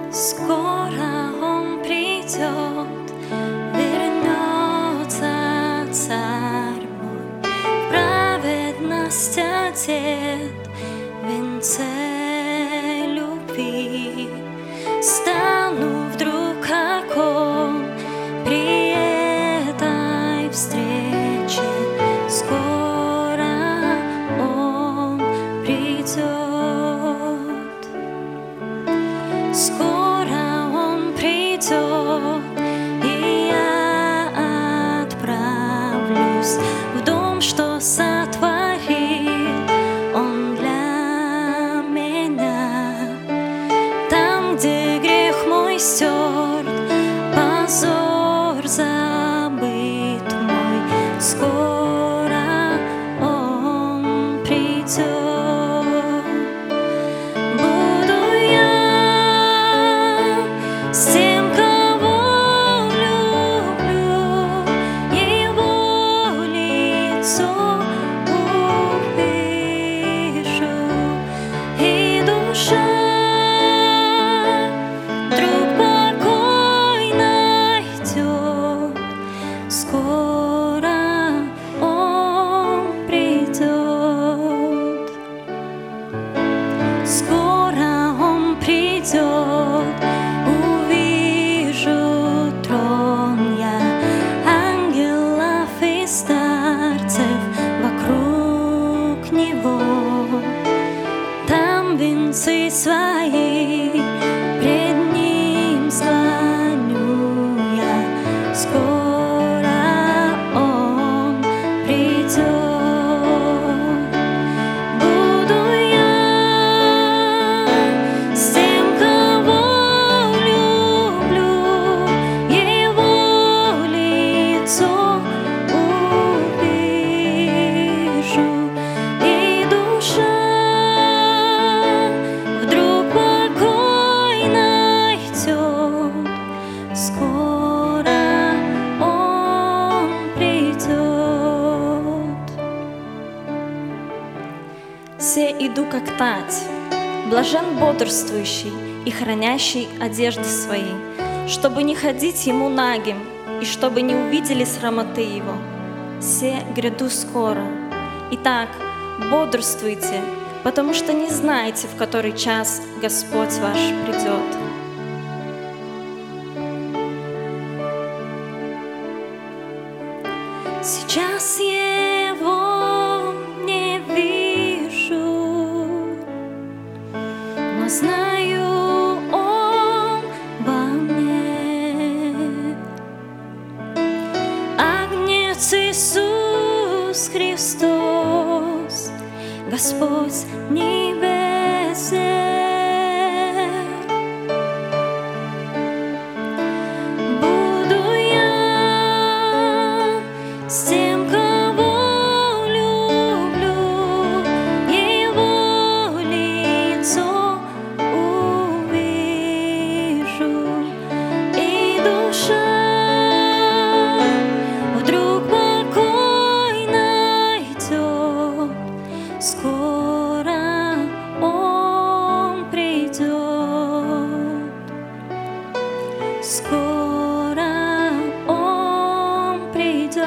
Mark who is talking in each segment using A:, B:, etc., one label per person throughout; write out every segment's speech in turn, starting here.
A: Скоро Он придет, вернется Царь мой, в праведность одет, в венце любви. Стану вдруг как Он при этой встрече. Скоро Он придет. Скоро Он придет, и я отправлюсь в дом, что сотворил Он для меня. Там, где грех мой стерт, позор забыт мой. Скоро Он придет. Скоро Он придет. Скоро Он придет. Увижу трон я, ангелов и старцев вокруг Него. Там венцы свои пред Ним склоню я. Скоро Он придет. Буду я с тем, кого люблю, Его лицо увижу, и душа вдруг покой найдет. Скоро Он придет.
B: Се иду как тать, блажен бодрствующий и хранящий одежды свои, чтобы не ходить ему нагим, и чтобы не увидели срамоты его. Се гряду скоро. Итак, бодрствуйте, потому что не знаете, в который час Господь ваш придет.
A: Сейчас Его не вижу, но знаю Он во мне. Агнец Иисус Христос, Господь небесный. Буду я с тем, кого люблю, Его лицо увижу, и душа вдруг покой найдет. Скоро Он придет. Скоро Он придет.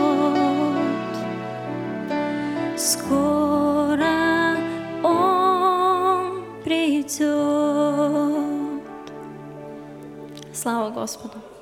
A: Скоро Он придет.
B: Слава Господу!